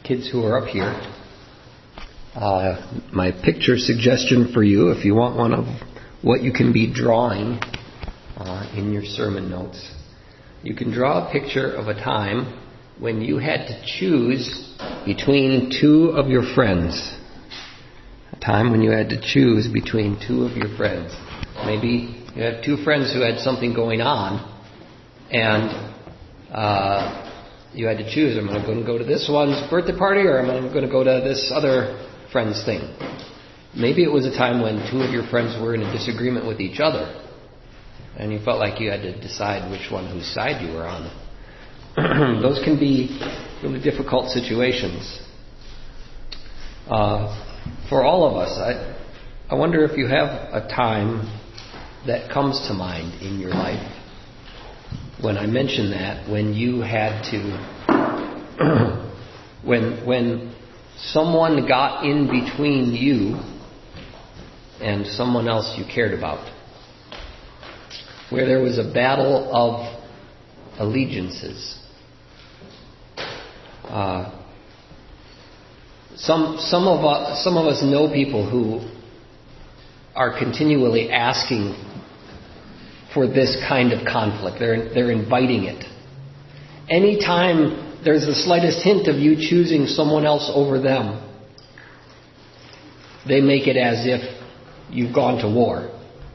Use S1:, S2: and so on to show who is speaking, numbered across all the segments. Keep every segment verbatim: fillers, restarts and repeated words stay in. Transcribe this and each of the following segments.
S1: kids who are up here, uh, my picture suggestion for you, if you want one of what you can be drawing uh, in your sermon notes, you can draw a picture of a time when you had to choose between two of your friends. A time when you had to choose between two of your friends. Maybe you have two friends who had something going on, and uh, you had to choose, am I going to go to this one's birthday party, or am I going to go to this other friend's thing? Maybe it was a time when two of your friends were in a disagreement with each other, and you felt like you had to decide which one, whose side you were on. Those can be really difficult situations. Uh, for all of us, I, I wonder if you have a time that comes to mind in your life when I mention that, when you had to, when when someone got in between you and someone else you cared about, where there was a battle of allegiances. Uh, some some of us some of us know people who are continually asking for this kind of conflict. They're they're inviting it. Anytime there's the slightest hint of you choosing someone else over them, they make it as if you've gone to war.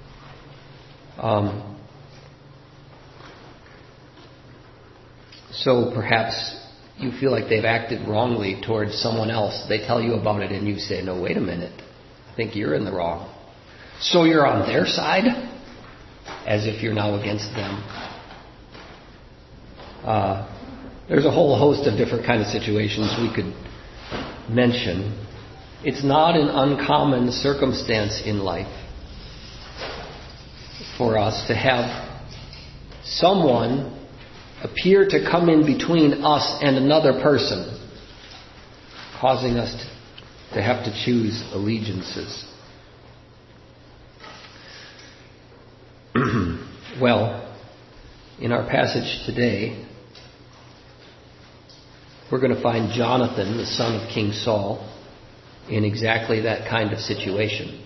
S1: Um, so perhaps you feel like they've acted wrongly towards someone else. They tell you about it and you say, no, wait a minute. I think you're in the wrong. So you're on their side, as if you're now against them. Uh, there's a whole host of different kind of situations we could mention. It's not an uncommon circumstance in life for us to have someone appear to come in between us and another person, causing us to, to have to choose allegiances. Well, in our passage today, we're going to find Jonathan, the son of King Saul, in exactly that kind of situation.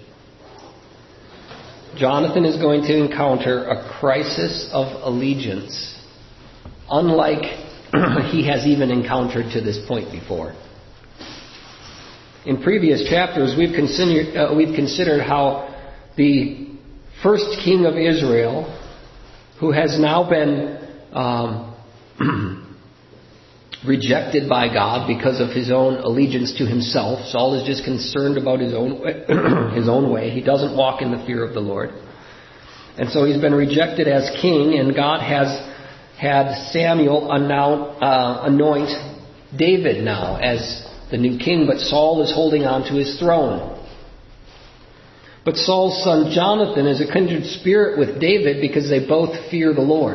S1: Jonathan is going to encounter a crisis of allegiance, unlike he has even encountered to this point before. In previous chapters, we've considered, uh, we've considered how the first king of Israel, who has now been um, rejected by God because of his own allegiance to himself. Saul is just concerned about his own his own way. He doesn't walk in the fear of the Lord. And so he's been rejected as king, and God has had Samuel anoint, uh, anoint David now as the new king, but Saul is holding on to his throne. But Saul's son Jonathan is a kindred spirit with David because they both fear the Lord.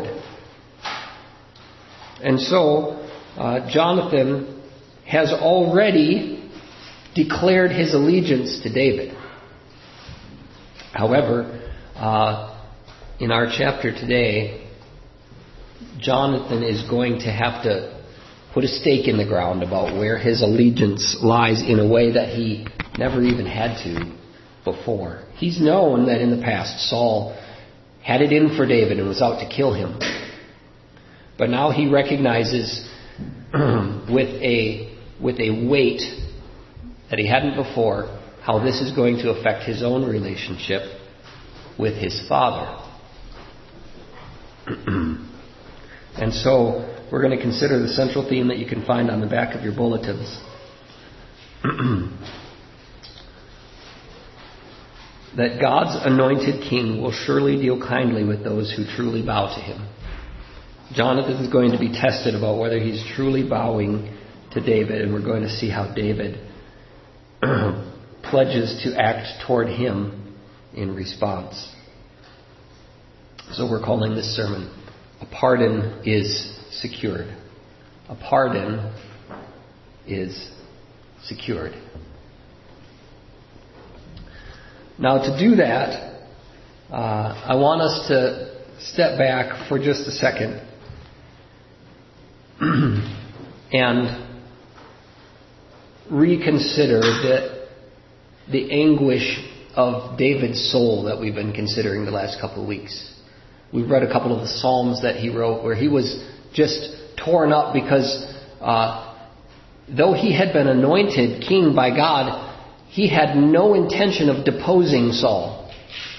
S1: And so uh, Jonathan has already declared his allegiance to David. However, uh, in our chapter today, Jonathan is going to have to put a stake in the ground about where his allegiance lies in a way that he never even had to before. He's known that in the past Saul had it in for David and was out to kill him. But now he recognizes with a with a weight that he hadn't before how this is going to affect his own relationship with his father. And so we're going to consider the central theme that you can find on the back of your bulletins. That God's anointed king will surely deal kindly with those who truly bow to him. Jonathan is going to be tested about whether he's truly bowing to David, and we're going to see how David pledges to act toward him in response. So we're calling this sermon, A Pardon is Secured. A pardon is secured. Now, to do that, uh, I want us to step back for just a second and reconsider the, the anguish of David's soul that we've been considering the last couple of weeks. We've read a couple of the Psalms that he wrote where he was just torn up because uh, though he had been anointed king by God, he had no intention of deposing Saul.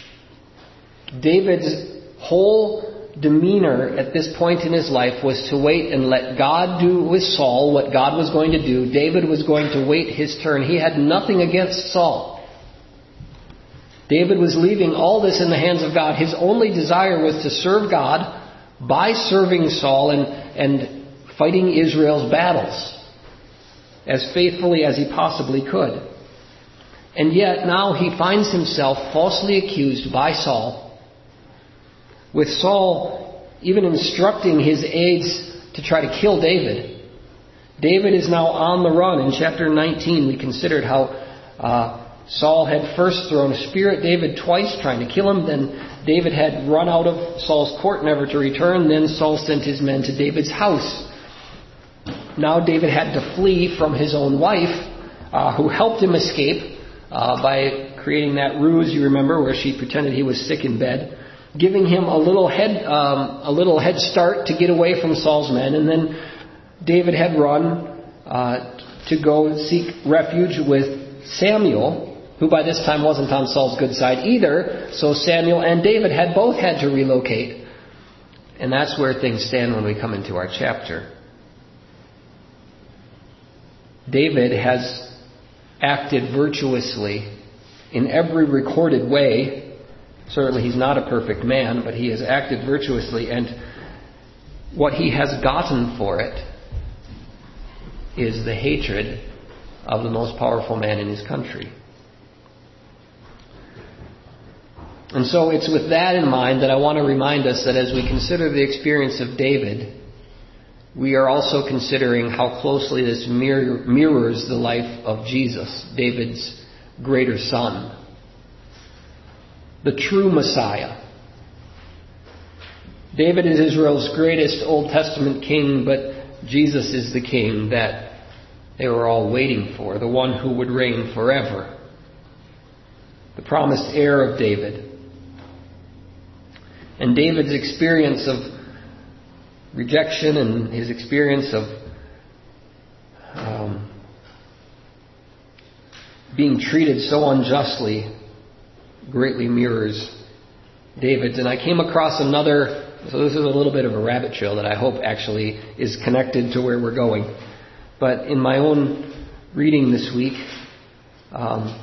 S1: David's whole demeanor at this point in his life was to wait and let God do with Saul what God was going to do. David was going to wait his turn. He had nothing against Saul. David was leaving all this in the hands of God. His only desire was to serve God by serving Saul and, and fighting Israel's battles as faithfully as he possibly could. And yet now he finds himself falsely accused by Saul, with Saul even instructing his aides to try to kill David. David is now on the run. In chapter nineteen, we considered how uh, Saul had first thrown a spear at David twice, trying to kill him. Then David had run out of Saul's court, never to return. Then Saul sent his men to David's house. Now David had to flee from his own wife, uh, who helped him escape uh, by creating that ruse, you remember, where she pretended he was sick in bed, giving him a little head, um, a little head start to get away from Saul's men. And then David had run uh, to go seek refuge with Samuel, who by this time wasn't on Saul's good side either. So Samuel and David had both had to relocate. And that's where things stand when we come into our chapter. David has acted virtuously in every recorded way. Certainly he's not a perfect man, but he has acted virtuously, and what he has gotten for it is the hatred of the most powerful man in his country. And so it's with that in mind that I want to remind us that as we consider the experience of David, we are also considering how closely this mirror, mirrors the life of Jesus, David's greater son, the true Messiah. David is Israel's greatest Old Testament king, but Jesus is the king that they were all waiting for, the one who would reign forever, the promised heir of David. And David's experience of rejection and his experience of um, being treated so unjustly greatly mirrors David's. And I came across another, so this is a little bit of a rabbit trail that I hope actually is connected to where we're going. But in my own reading this week, um,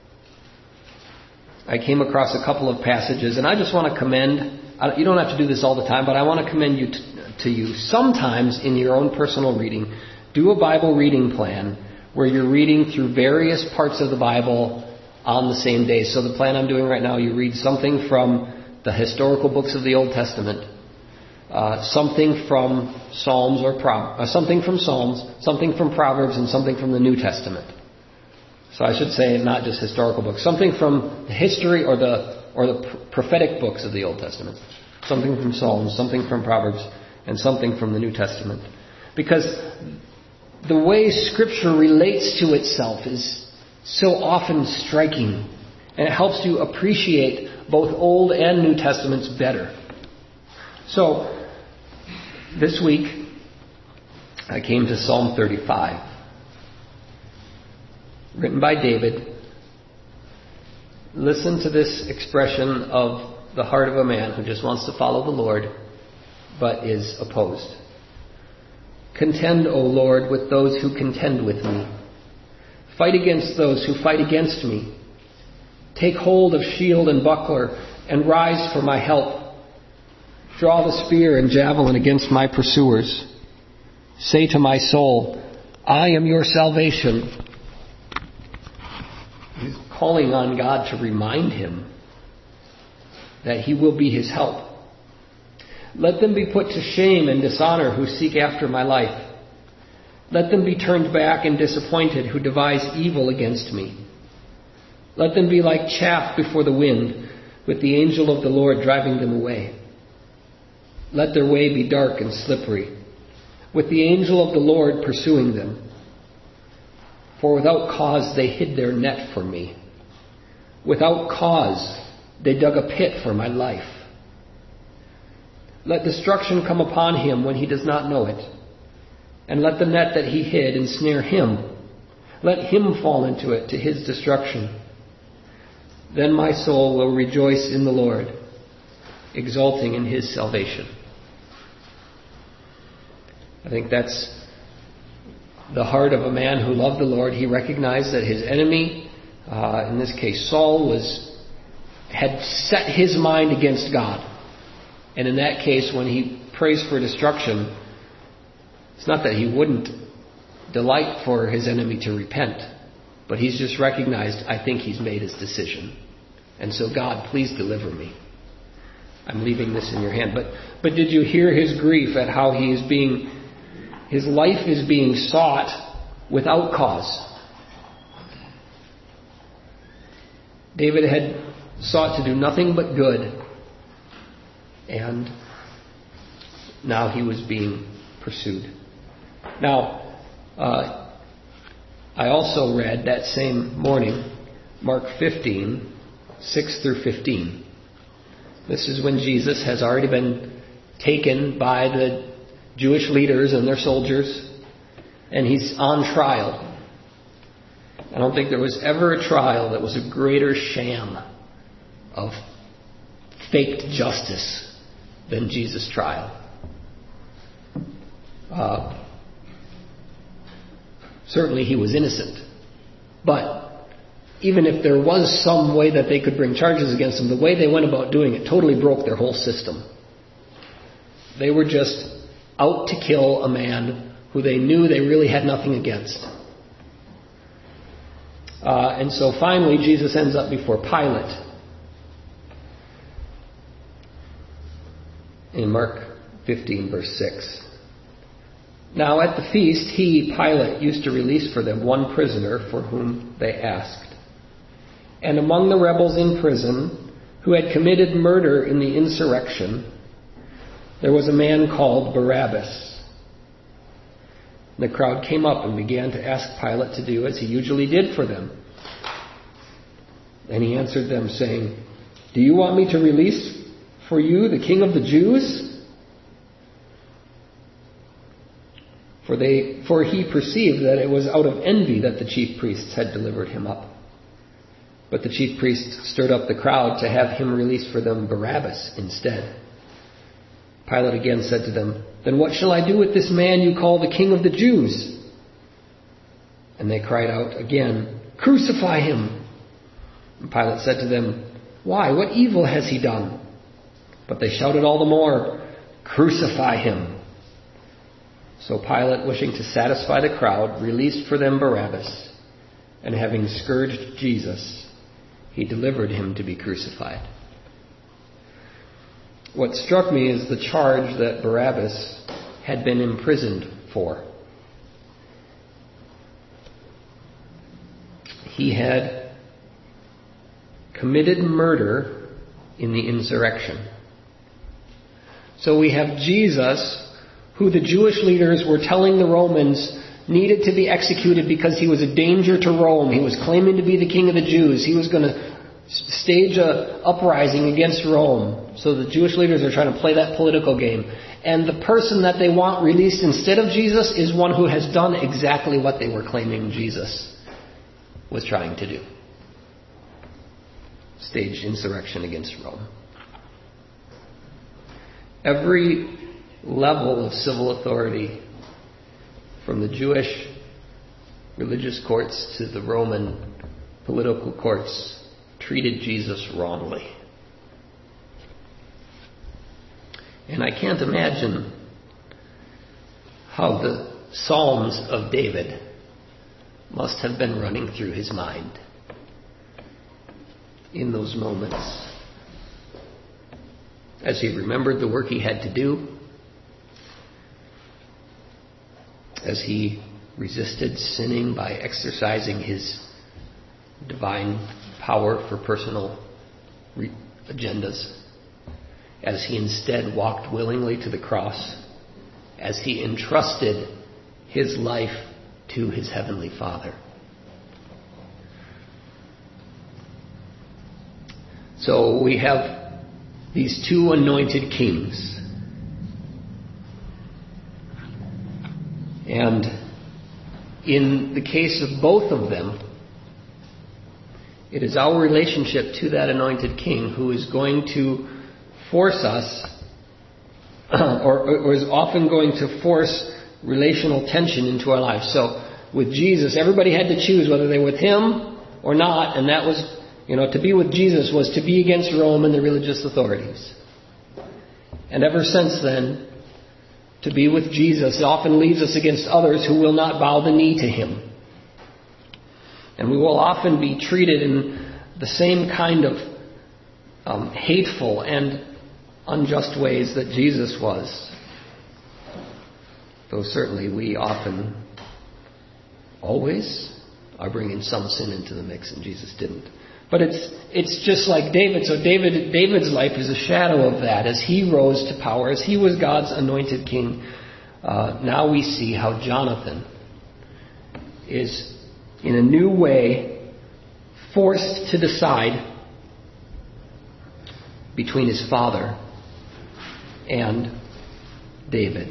S1: I came across a couple of passages, and I just want to commend, you don't have to do this all the time, but I want to commend you to, to you. Sometimes in your own personal reading, do a Bible reading plan where you're reading through various parts of the Bible on the same day. So the plan I'm doing right now, you read something from the historical books of the Old Testament, uh, something from Psalms or Pro- uh, something from Psalms, something from Proverbs, and something from the New Testament. So I should say not just historical books, something from the history or the or the prophetic books of the Old Testament, something from Psalms, something from Proverbs, and something from the New Testament. Because the way Scripture relates to itself is so often striking, and it helps you appreciate both Old and New Testaments better. So, this week, I came to Psalm thirty-five, written by David. Listen to this expression of the heart of a man who just wants to follow the Lord, but is opposed. Contend, O Lord, with those who contend with me. Fight against those who fight against me. Take hold of shield and buckler, and rise for my help. Draw the spear and javelin against my pursuers. Say to my soul, I am your salvation. He's calling on God to remind him that he will be his help. Let them be put to shame and dishonor who seek after my life. Let them be turned back and disappointed who devise evil against me. Let them be like chaff before the wind, with the angel of the Lord driving them away. Let their way be dark and slippery, with the angel of the Lord pursuing them. For without cause they hid their net for me. Without cause they dug a pit for my life. Let destruction come upon him when he does not know it. And let the net that he hid ensnare him. Let him fall into it to his destruction. Then my soul will rejoice in the Lord, exulting in his salvation. I think that's the heart of a man who loved the Lord. He recognized that his enemy, uh, in this case Saul, was had set his mind against God. And in that case, when he prays for destruction, it's not that he wouldn't delight for his enemy to repent, but he's just recognized, I think he's made his decision. And so, God, please deliver me. I'm leaving this in your hand. But but did you hear his grief at how he is being, his life is being sought without cause? David had sought to do nothing but good, and now he was being pursued. Now, uh, I also read that same morning, Mark fifteen, six through fifteen. This is when Jesus has already been taken by the Jewish leaders and their soldiers, and he's on trial. I don't think there was ever a trial that was a greater sham of faked justice than Jesus' trial. Uh, certainly he was innocent. But even if there was some way that they could bring charges against him, the way they went about doing it totally broke their whole system. They were just out to kill a man who they knew they really had nothing against. Uh, and so finally Jesus ends up before Pilate. In Mark fifteen, verse six. Now at the feast, he, Pilate, used to release for them one prisoner for whom they asked. And among the rebels in prison, who had committed murder in the insurrection, there was a man called Barabbas. The crowd came up and began to ask Pilate to do as he usually did for them. And he answered them, saying, "Do you want me to release for you the King of the Jews?" For they, for he perceived that it was out of envy that the chief priests had delivered him up. But the chief priests stirred up the crowd to have him release for them Barabbas instead. Pilate again said to them, "Then what shall I do with this man you call the King of the Jews?" And they cried out again, "Crucify him!" And Pilate said to them, "Why? What evil has he done?" But they shouted all the more, "Crucify him!" So Pilate, wishing to satisfy the crowd, released for them Barabbas, and having scourged Jesus, he delivered him to be crucified. What struck me is the charge that Barabbas had been imprisoned for. He had committed murder in the insurrection. So we have Jesus, who the Jewish leaders were telling the Romans needed to be executed because he was a danger to Rome. He was claiming to be the King of the Jews. He was going to stage a uprising against Rome. So the Jewish leaders are trying to play that political game. And the person that they want released instead of Jesus is one who has done exactly what they were claiming Jesus was trying to do. Staged insurrection against Rome. Every level of civil authority, from the Jewish religious courts to the Roman political courts, treated Jesus wrongly. And I can't imagine how the Psalms of David must have been running through his mind in those moments, as he remembered the work he had to do, as he resisted sinning by exercising his divine power for personal re- agendas, as he instead walked willingly to the cross, as he entrusted his life to his heavenly Father. So we have these two anointed kings. And in the case of both of them, it is our relationship to that anointed king who is going to force us, or, or is often going to force relational tension into our lives. So with Jesus, everybody had to choose whether they were with him or not, and that was, you know, to be with Jesus was to be against Rome and the religious authorities. And ever since then, to be with Jesus often leaves us against others who will not bow the knee to him. And we will often be treated in the same kind of um, hateful and unjust ways that Jesus was. Though certainly we often, always, are bringing some sin into the mix, and Jesus didn't. But it's it's just like David. So David David's life is a shadow of that. As he rose to power, as he was God's anointed king, uh, now we see how Jonathan is, in a new way, forced to decide between his father and David.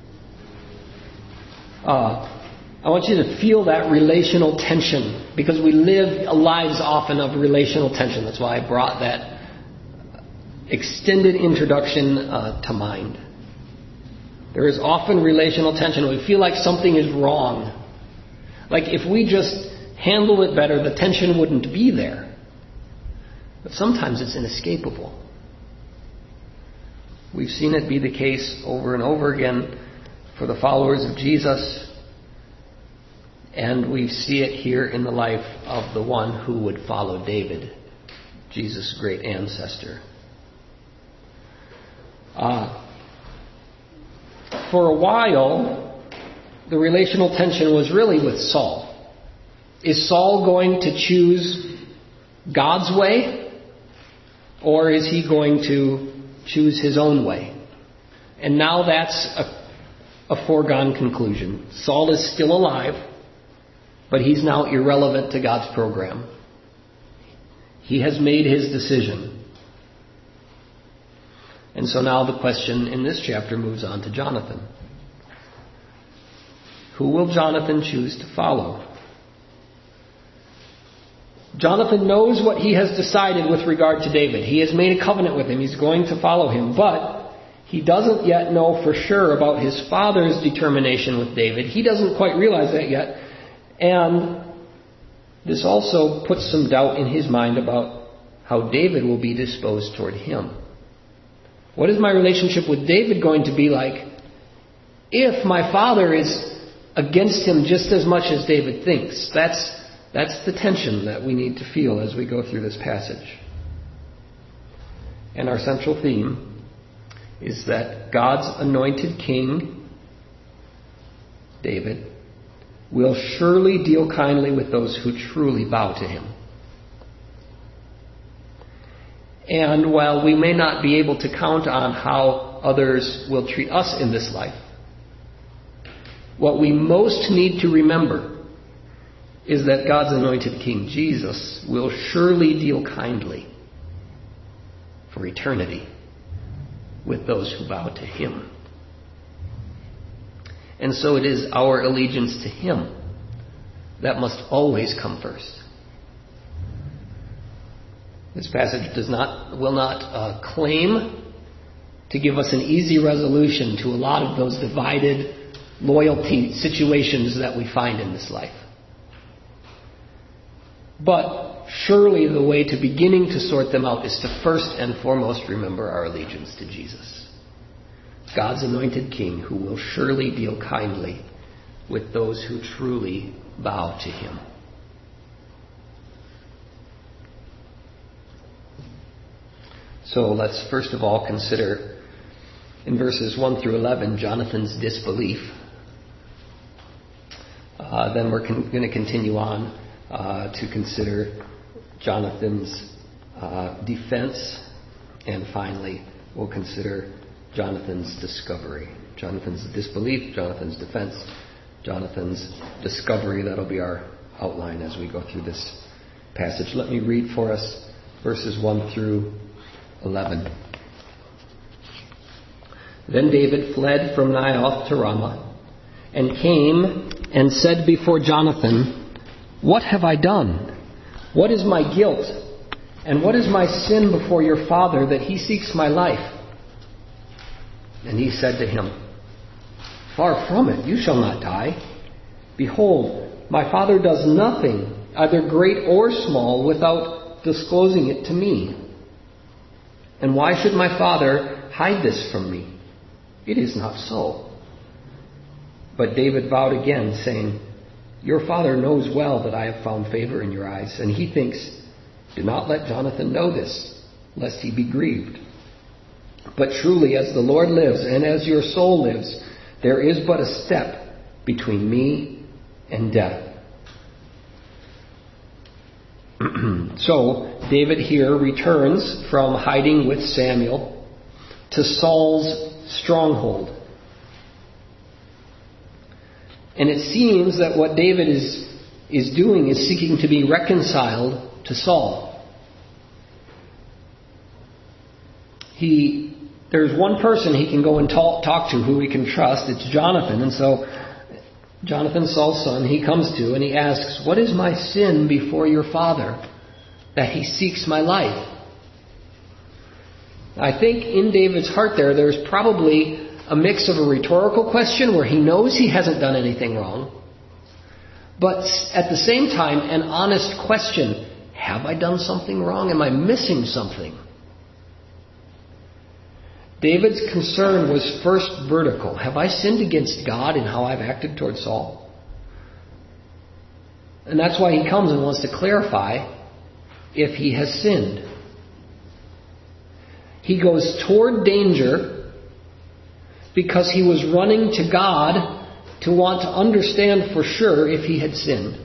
S1: Uh, I want you to feel that relational tension, because we live lives often of relational tension. That's why I brought that extended introduction uh, to mind. There is often relational tension. We feel like something is wrong. Like if we just handle it better, the tension wouldn't be there. But sometimes it's inescapable. We've seen it be the case over and over again for the followers of Jesus. And we see it here in the life of the one who would follow David, Jesus' great ancestor. Uh, for a while, the relational tension was really with Saul. Is Saul going to choose God's way, or is he going to choose his own way? And now that's a, a foregone conclusion. Saul is still alive, but he's now irrelevant to God's program. He has made his decision. And so now the question in this chapter moves on to Jonathan. Who will Jonathan choose to follow? Jonathan knows what he has decided with regard to David. He has made a covenant with him. He's going to follow him. But he doesn't yet know for sure about his father's determination with David. He doesn't quite realize that yet. And this also puts some doubt in his mind about how David will be disposed toward him. What is my relationship with David going to be like if my father is against him just as much as David thinks? That's, that's the tension that we need to feel as we go through this passage. And our central theme is that God's anointed king, David, will surely deal kindly with those who truly bow to him. And while we may not be able to count on how others will treat us in this life, what we most need to remember is that God's anointed King Jesus will surely deal kindly for eternity with those who bow to him. And so it is our allegiance to him that must always come first. This passage does not, will not uh, claim to give us an easy resolution to a lot of those divided loyalty situations that we find in this life. But surely the way to beginning to sort them out is to first and foremost remember our allegiance to Jesus, God's anointed King, who will surely deal kindly with those who truly bow to him. So let's first of all consider in verses one through eleven Jonathan's disbelief. Uh, then we're con- going to continue on uh, to consider Jonathan's uh, defense. And finally, we'll consider Jonathan's discovery. Jonathan's disbelief, Jonathan's defense, Jonathan's discovery. That'll be our outline as we go through this passage. Let me read for us verses one through eleven. Then David fled from Naioth to Ramah, and came and said before Jonathan, "What have I done? What is my guilt? And what is my sin before your father that he seeks my life?" And he said to him, "Far from it, you shall not die. Behold, my father does nothing, either great or small, without disclosing it to me. And why should my father hide this from me? It is not so." But David vowed again, saying, "Your father knows well that I have found favor in your eyes, and he thinks, 'Do not let Jonathan know this, lest he be grieved.' But truly, as the Lord lives, and as your soul lives, there is but a step between me and death." So, David here returns from hiding with Samuel to Saul's stronghold. And it seems that what David is, is doing is seeking to be reconciled to Saul. He, there's one person he can go and talk, talk to who he can trust. It's Jonathan. And so Jonathan, Saul's son, he comes to and he asks, "What is my sin before your father that he seeks my life?" I think in David's heart there, there's probably a mix of a rhetorical question where he knows he hasn't done anything wrong, but at the same time, an honest question. Have I done something wrong? Am I missing something? David's concern was first vertical. Have I sinned against God in how I've acted toward Saul? And that's why he comes and wants to clarify if he has sinned. He goes toward danger because he was running to God to want to understand for sure if he had sinned.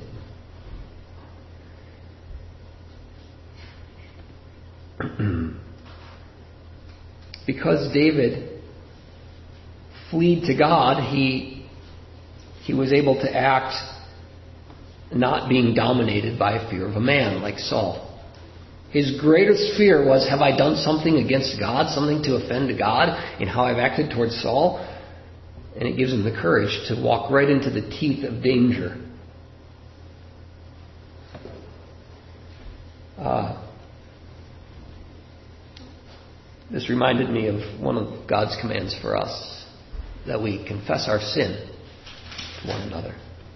S1: Because David fled to God, he, he was able to act not being dominated by a fear of a man like Saul. His greatest fear was, have I done something against God, something to offend God in how I've acted towards Saul? And it gives him the courage to walk right into the teeth of danger. Uh, this reminded me of one of God's commands for us, that we confess our sin to one another.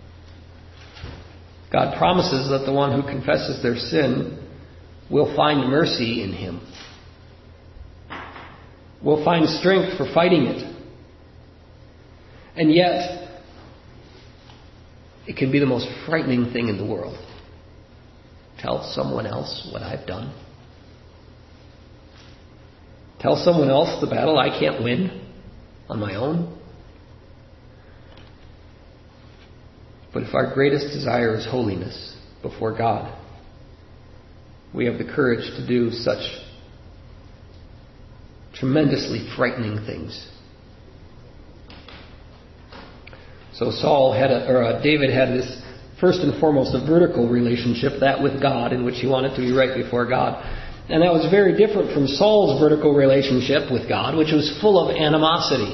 S1: God promises that the one who confesses their sin will find mercy in Him. Will find strength for fighting it. And yet, it can be the most frightening thing in the world. Tell someone else what I've done. Tell someone else the battle I can't win on my own. But if our greatest desire is holiness before God, we have the courage to do such tremendously frightening things. So Saul had, a, or uh, David had this first and foremost a vertical relationship, that with God, in which he wanted to be right before God. And that was very different from Saul's vertical relationship with God, which was full of animosity.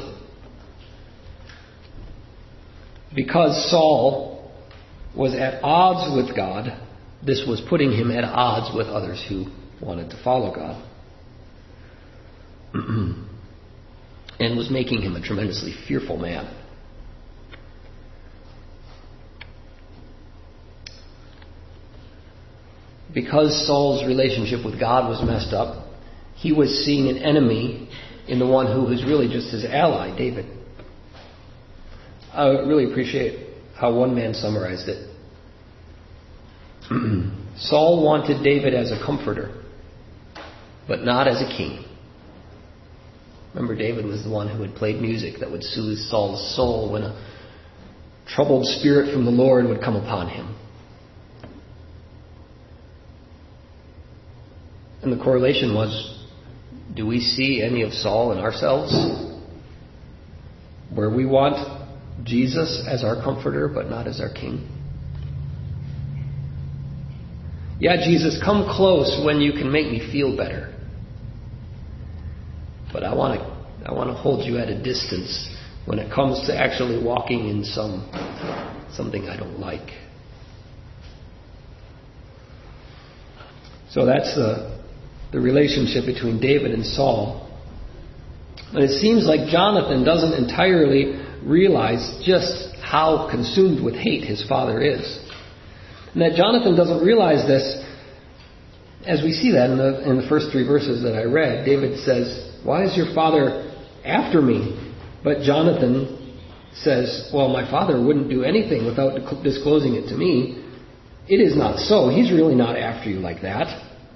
S1: Because Saul was at odds with God, this was putting him at odds with others who wanted to follow God. And was making him a tremendously fearful man. Because Saul's relationship with God was messed up, he was seeing an enemy in the one who was really just his ally, David. I really appreciate how one man summarized it. Saul wanted David as a comforter, but not as a king. Remember, David was the one who had played music that would soothe Saul's soul when a troubled spirit from the Lord would come upon him. And the correlation was, do we see any of Saul in ourselves? Where we want Jesus as our comforter, but not as our king? Yeah, Jesus, come close when you can make me feel better. But I want to I want to hold you at a distance when it comes to actually walking in some something I don't like. So that's the, the relationship between David and Saul. And it seems like Jonathan doesn't entirely realize just how consumed with hate his father is. And that Jonathan doesn't realize this, as we see that in the, in the first three verses that I read. David says, "Why is your father after me?" But Jonathan says, "Well, my father wouldn't do anything without disclosing it to me. It is not so. He's really not after you like that."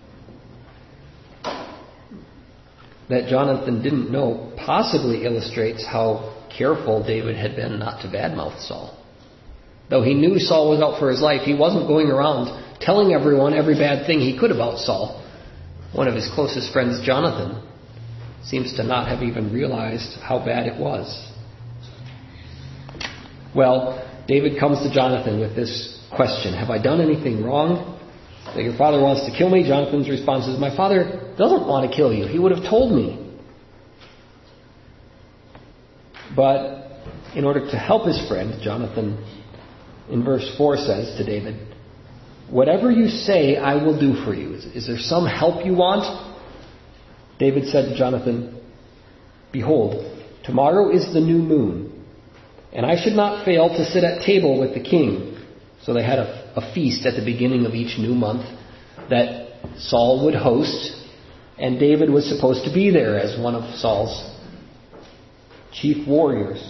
S1: That Jonathan didn't know possibly illustrates how careful David had been not to badmouth Saul. Though he knew Saul was out for his life, he wasn't going around telling everyone every bad thing he could about Saul. One of his closest friends, Jonathan, seems to not have even realized how bad it was. Well, David comes to Jonathan with this question: "Have I done anything wrong that your father wants to kill me?" Jonathan's response is, "My father doesn't want to kill you. He would have told me." But in order to help his friend, Jonathan, in verse four, says to David, "Whatever you say, I will do for you." Is, is there some help you want? David said to Jonathan, "Behold, tomorrow is the new moon, and I should not fail to sit at table with the king." So they had a, a feast at the beginning of each new month that Saul would host, and David was supposed to be there as one of Saul's chief warriors.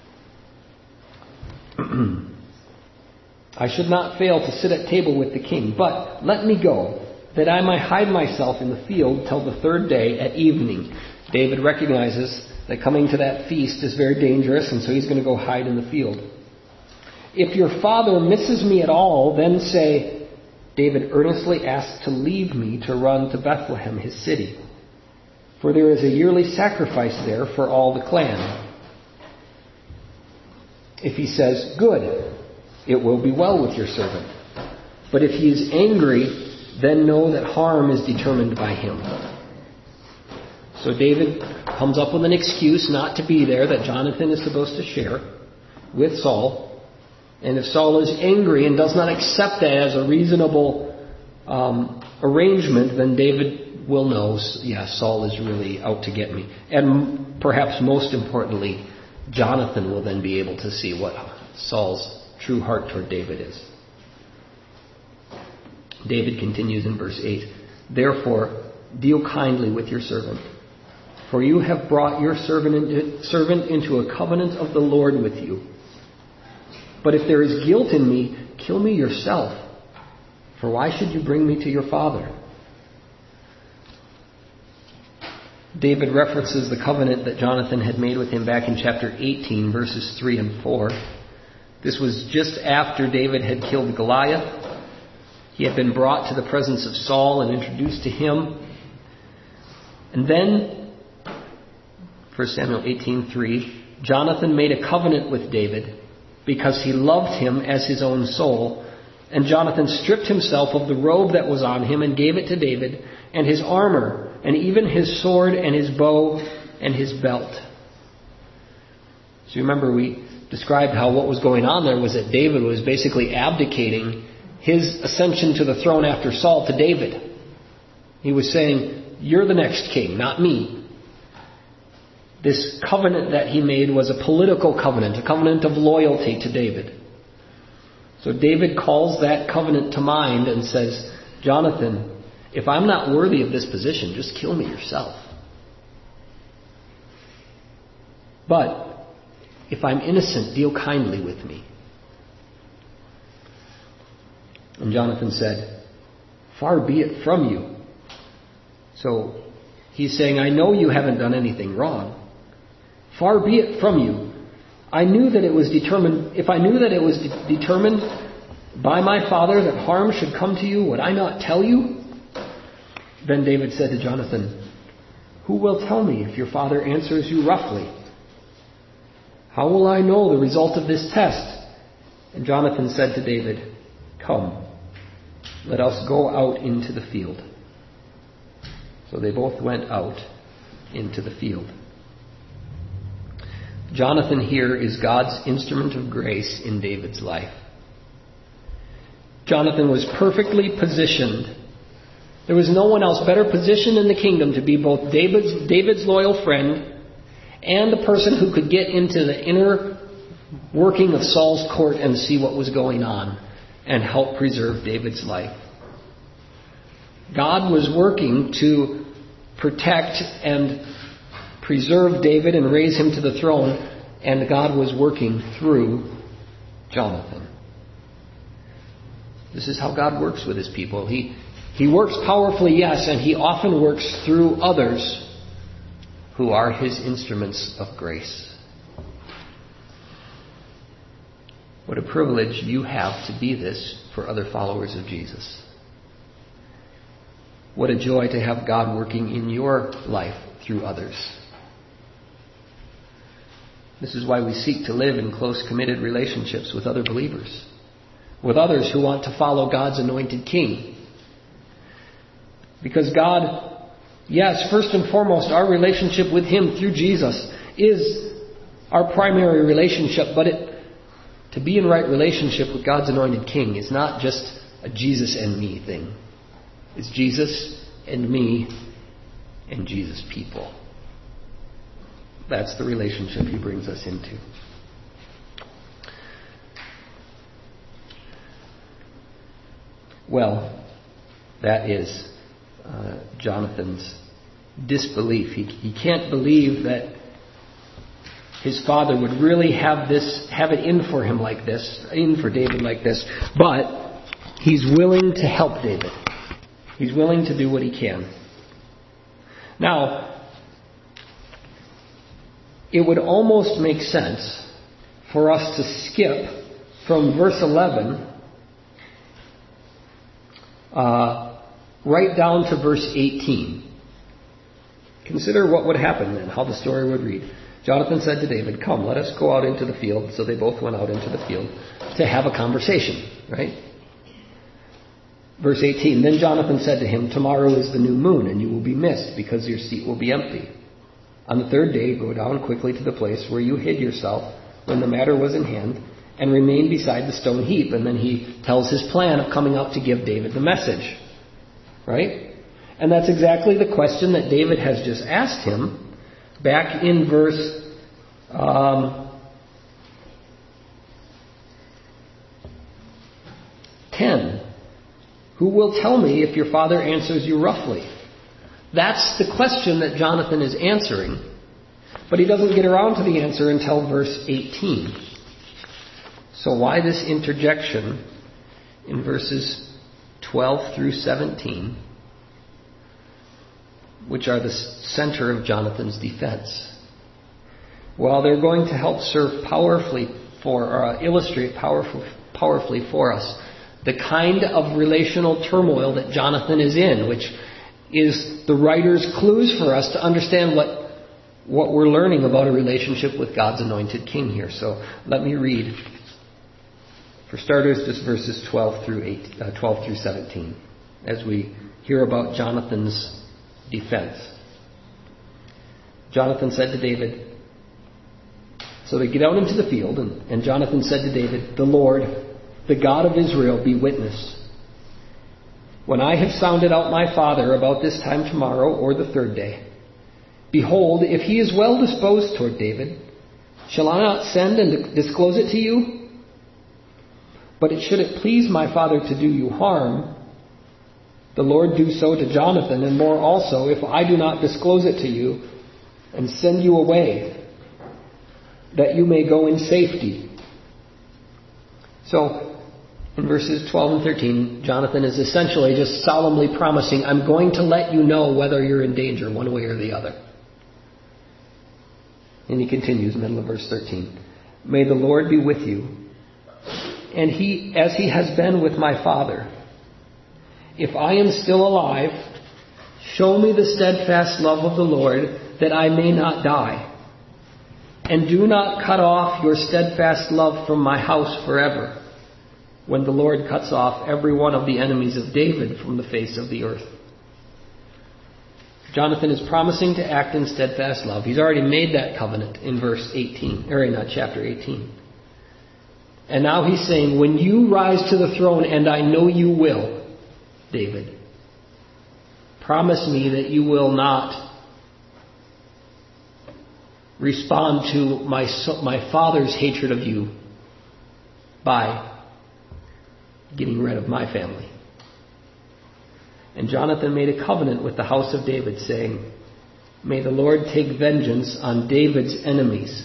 S1: "I should not fail to sit at table with the king, but let me go, that I might hide myself in the field till the third day at evening." David recognizes that coming to that feast is very dangerous, and so he's going to go hide in the field. "If your father misses me at all, then say, 'David earnestly asked to leave me to run to Bethlehem, his city. For there is a yearly sacrifice there for all the clan.' If he says, 'Good, it will be well with your servant.' But if he is angry, then know that harm is determined by him." So David comes up with an excuse not to be there that Jonathan is supposed to share with Saul. And if Saul is angry and does not accept that as a reasonable um, arrangement, then David will know, yeah, Saul is really out to get me. And perhaps most importantly, Jonathan will then be able to see what Saul's true heart toward David is. David continues in verse eight, "Therefore, deal kindly with your servant, for you have brought your servant into, servant into a covenant of the Lord with you. But if there is guilt in me, kill me yourself, for why should you bring me to your father?" David references the covenant that Jonathan had made with him back in chapter eighteen, verses three and four. This was just after David had killed Goliath. He had been brought to the presence of Saul and introduced to him. And then, First Samuel eighteen three, Jonathan made a covenant with David because he loved him as his own soul. And Jonathan stripped himself of the robe that was on him and gave it to David, and his armor, and even his sword and his bow and his belt. So you remember we described how what was going on there was that David was basically abdicating his ascension to the throne after Saul to David. He was saying, "You're the next king, not me." This covenant that he made was a political covenant, a covenant of loyalty to David. So David calls that covenant to mind and says, "Jonathan, if I'm not worthy of this position, just kill me yourself. But if I'm innocent, deal kindly with me." And Jonathan said, "Far be it from you." So he's saying, "I know you haven't done anything wrong. Far be it from you. I knew that it was determined, if I knew that it was de- determined by my father that harm should come to you, would I not tell you?" Then David said to Jonathan, "Who will tell me if your father answers you roughly? How will I know the result of this test?" And Jonathan said to David, "Come, let us go out into the field. So they both went out into the field. Jonathan here is God's instrument of grace in David's life. Jonathan was perfectly positioned. There was no one else better positioned in the kingdom to be both David's, David's loyal friend and the person who could get into the inner working of Saul's court and see what was going on and help preserve David's life. God was working to protect and preserve David and raise him to the throne, and God was working through Jonathan. This is how God works with his people. He, he works powerfully, yes, and he often works through others who are his instruments of grace. What a privilege you have to be this for other followers of Jesus. What a joy to have God working in your life through others. This is why we seek to live in close, committed relationships with other believers, with others who want to follow God's anointed King. Because God, yes, first and foremost, our relationship with Him through Jesus is our primary relationship, but it to be in right relationship with God's anointed King is not just a Jesus and me thing. It's Jesus and me and Jesus' people. That's the relationship He brings us into. Well, that is uh, Jonathan's disbelief. He, he can't believe that his father would really have this, have it in for him like this, in for David like this. But he's willing to help David. He's willing to do what he can. Now, it would almost make sense for us to skip from verse eleven uh, right down to verse eighteen. Consider what would happen then, how the story would read. Jonathan said to David, "Come, let us go out into the field." So they both went out into the field to have a conversation, right? Verse eighteen, then Jonathan said to him, "Tomorrow is the new moon, and you will be missed, because your seat will be empty. On the third day, go down quickly to the place where you hid yourself when the matter was in hand, and remain beside the stone heap." And then he tells his plan of coming out to give David the message, right? And that's exactly the question that David has just asked him back in verse um, ten. Who will tell me if your father answers you roughly? That's the question that Jonathan is answering. But he doesn't get around to the answer until verse eighteen. So why this interjection in verses twelve through seventeen, which are the center of Jonathan's defense? Well, they're going to help serve powerfully for, or uh, illustrate powerful, powerfully for us the kind of relational turmoil that Jonathan is in, which is the writer's clues for us to understand what, what we're learning about a relationship with God's anointed King here. So let me read, for starters, just verses twelve through eight, uh, twelve through seventeen, as we hear about Jonathan's defense. Jonathan said to David, so they get out into the field, and, and Jonathan said to David, "The Lord, the God of Israel, be witness. When I have sounded out my father about this time tomorrow or the third day, behold, if he is well disposed toward David, shall I not send and disclose it to you? But it should it please my father to do you harm, the Lord do so to Jonathan, and more also, if I do not disclose it to you and send you away, that you may go in safety." So, in verses twelve and thirteen, Jonathan is essentially just solemnly promising, I'm going to let you know whether you're in danger one way or the other. And he continues, middle of verse thirteen. "May the Lord be with you, and he, as he has been with my father. If I am still alive, show me the steadfast love of the Lord, that I may not die. And do not cut off your steadfast love from my house forever. when the Lord cuts off every one of the enemies of David from the face of the earth. Jonathan is promising to act in steadfast love. He's already made that covenant in verse eighteen, or in chapter eighteen. And now he's saying, when you rise to the throne, and I know you will, David, promise me that you will not respond to my, my father's hatred of you by getting rid of my family. And Jonathan made a covenant with the house of David, saying, may the Lord take vengeance on David's enemies.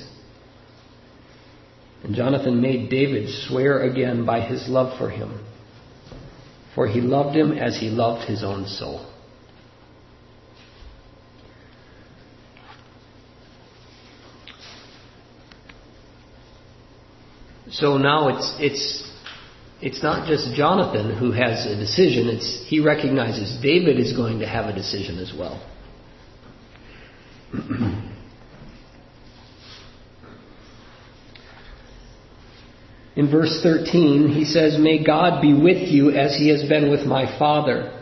S1: And Jonathan made David swear again by his love for him, for he loved him as he loved his own soul. So now it's it's it's not just Jonathan who has a decision. It's he recognizes David is going to have a decision as well. In verse thirteen, he says, may God be with you as he has been with my father.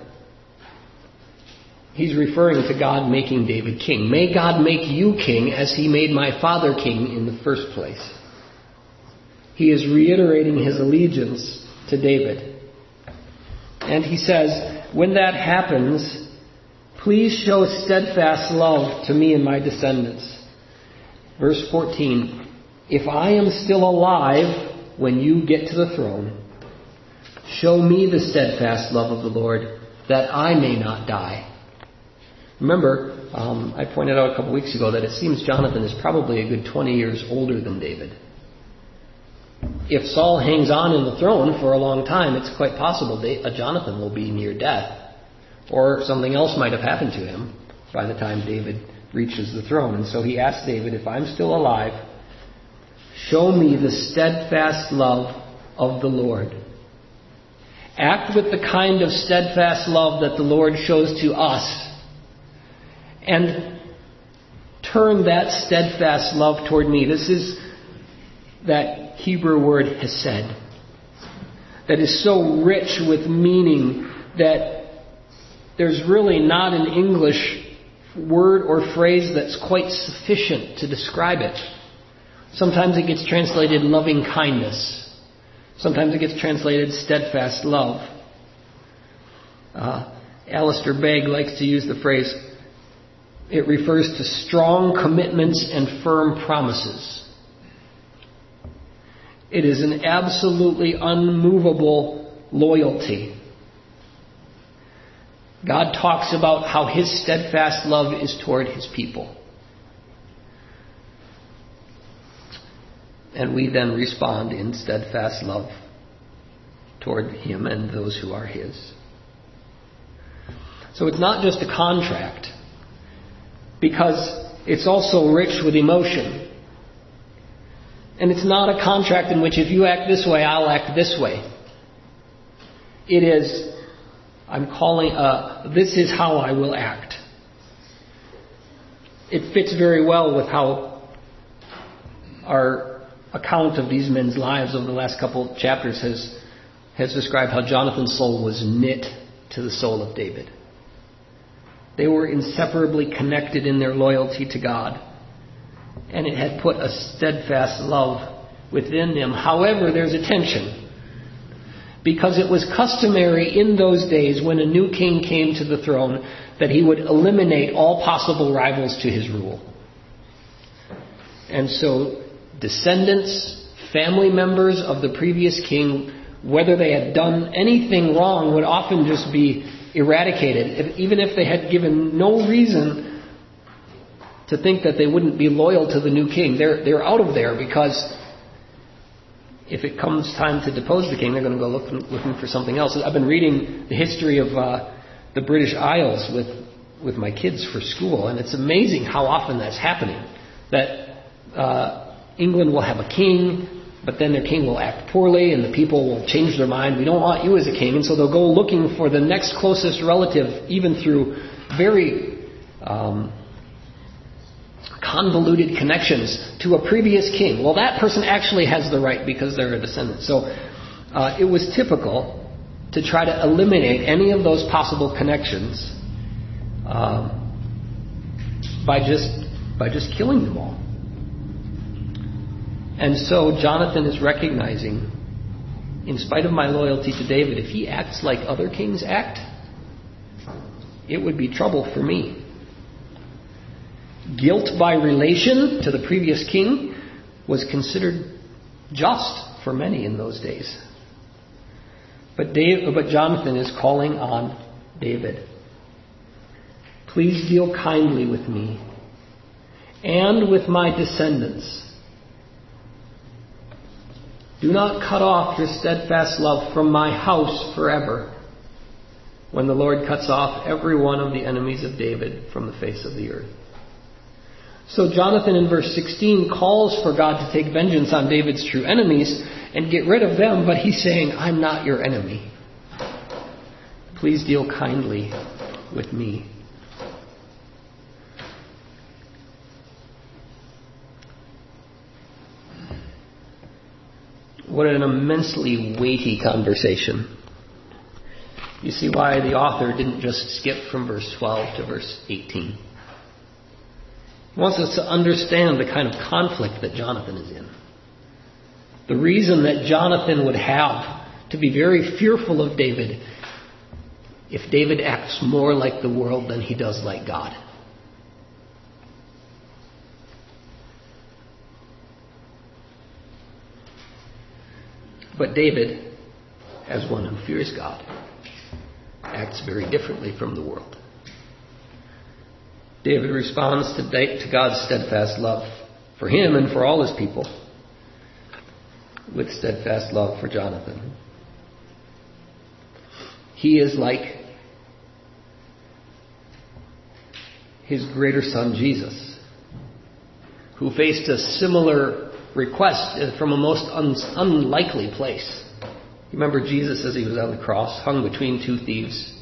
S1: He's referring to God making David king. May God make you king as he made my father king in the first place. He is reiterating his allegiance to David. And he says, when that happens, please show steadfast love to me and my descendants. Verse fourteen, if I am still alive when you get to the throne, show me the steadfast love of the Lord, that I may not die. Remember, um, I pointed out a couple weeks ago that it seems Jonathan is probably a good twenty years older than David. If Saul hangs on in the throne for a long time, it's quite possible that Jonathan will be near death. Or something else might have happened to him by the time David reaches the throne. And so he asks David, if I'm still alive, show me the steadfast love of the Lord. Act with the kind of steadfast love that the Lord shows to us. And turn that steadfast love toward me. This is that Hebrew word hesed, that is so rich with meaning that there's really not an English word or phrase that's quite sufficient to describe it. Sometimes it gets translated loving kindness. Sometimes it gets translated steadfast love. Uh, Alistair Begg likes to use the phrase, it refers to strong commitments and firm promises. It is an absolutely unmovable loyalty. God talks about how his steadfast love is toward his people. And we then respond in steadfast love toward him and those who are his. So it's not just a contract, because it's also rich with emotion. And it's not a contract in which if you act this way, I'll act this way. It is, I'm calling, uh, this is how I will act. It fits very well with how our account of these men's lives over the last couple of chapters has, has described how Jonathan's soul was knit to the soul of David. They were inseparably connected in their loyalty to God. And it had put a steadfast love within them. However, there's a tension. Because it was customary in those days when a new king came to the throne that he would eliminate all possible rivals to his rule. And so descendants, family members of the previous king, whether they had done anything wrong, would often just be eradicated. Even if they had given no reason to think that they wouldn't be loyal to the new king. They're, they're out of there, because if it comes time to depose the king, they're going to go looking, looking for something else. I've been reading the history of uh, the British Isles with, with my kids for school, and it's amazing how often that's happening. That uh, England will have a king, but then their king will act poorly, and the people will change their mind. We don't want you as a king, and so they'll go looking for the next closest relative, even through very Um, convoluted connections to a previous king. Well, that person actually has the right because they're a descendant. So uh, it was typical to try to eliminate any of those possible connections uh, by just by just killing them all. And so Jonathan is recognizing, in spite of my loyalty to David, if he acts like other kings act, it would be trouble for me. Guilt by relation to the previous king was considered just for many in those days. But Dave, but Jonathan is calling on David. Please deal kindly with me and with my descendants. Do not cut off your steadfast love from my house forever, when the Lord cuts off every one of the enemies of David from the face of the earth. So Jonathan in verse sixteen calls for God to take vengeance on David's true enemies and get rid of them, but he's saying, I'm not your enemy. Please deal kindly with me. What an immensely weighty conversation. You see why the author didn't just skip from verse twelve to verse eighteen. He wants us to understand the kind of conflict that Jonathan is in. The reason that Jonathan would have to be very fearful of David if David acts more like the world than he does like God. But David, as one who fears God, acts very differently from the world. David responds to, to God's steadfast love for him and for all his people with steadfast love for Jonathan. He is like his greater son Jesus, who faced a similar request from a most un- unlikely place. Remember Jesus as he was on the cross, hung between two thieves.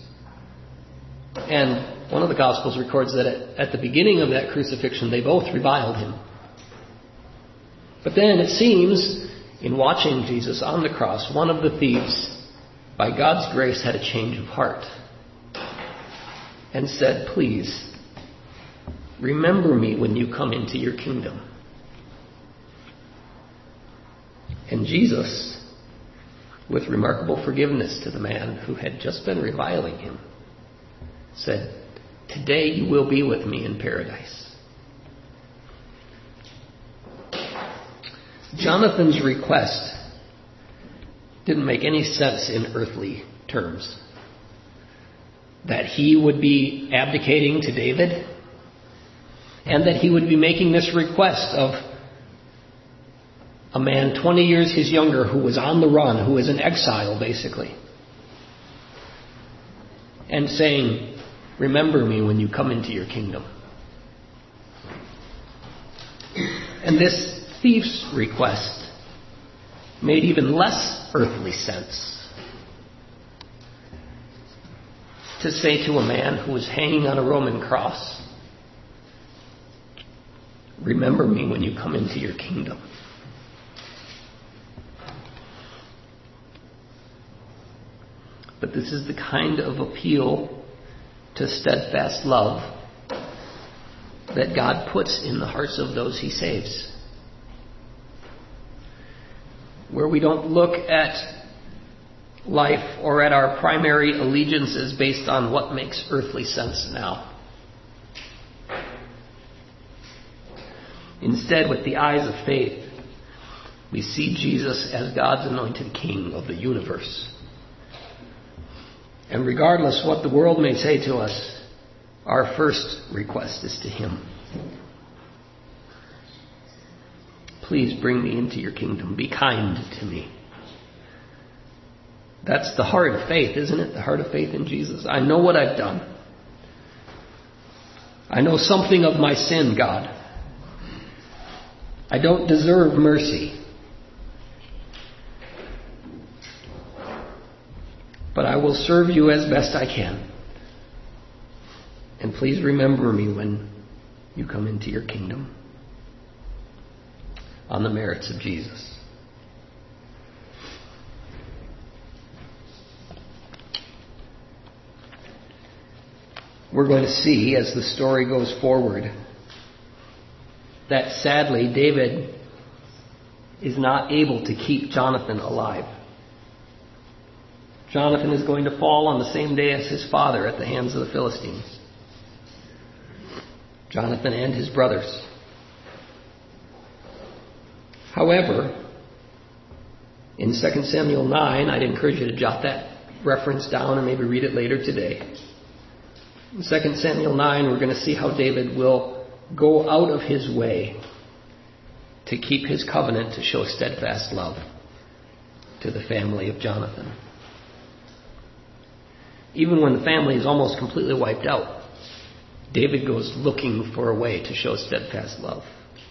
S1: And one of the Gospels records that at, at the beginning of that crucifixion, they both reviled him. But then it seems, in watching Jesus on the cross, one of the thieves, by God's grace, had a change of heart and said, please, remember me when you come into your kingdom. And Jesus, with remarkable forgiveness to the man who had just been reviling him, said, today you will be with me in paradise. Jonathan's request didn't make any sense in earthly terms. That he would be abdicating to David, and that he would be making this request of a man twenty years his younger who was on the run, who was in exile basically, and saying, remember me when you come into your kingdom. And this thief's request made even less earthly sense. To say to a man who was hanging on a Roman cross, remember me when you come into your kingdom. But this is the kind of appeal to steadfast love that God puts in the hearts of those he saves. Where we don't look at life or at our primary allegiances based on what makes earthly sense now. Instead, with the eyes of faith, we see Jesus as God's anointed King of the universe. And regardless what the world may say to us, our first request is to him. Please bring me into your kingdom. Be kind to me. That's the heart of faith, isn't it? The heart of faith in Jesus. I know what I've done. I know something of my sin, God. I don't deserve mercy. But I will serve you as best I can. And please remember me when you come into your kingdom. On the merits of Jesus. we're going to see as the story goes forward that sadly David is not able to keep Jonathan alive. Jonathan is going to fall on the same day as his father at the hands of the Philistines. Jonathan and his brothers. However, in Second Samuel nine, I'd encourage you to jot that reference down and maybe read it later today. In Second Samuel nine, we're going to see how David will go out of his way to keep his covenant, to show steadfast love to the family of Jonathan. Even when the family is almost completely wiped out, David goes looking for a way to show steadfast love.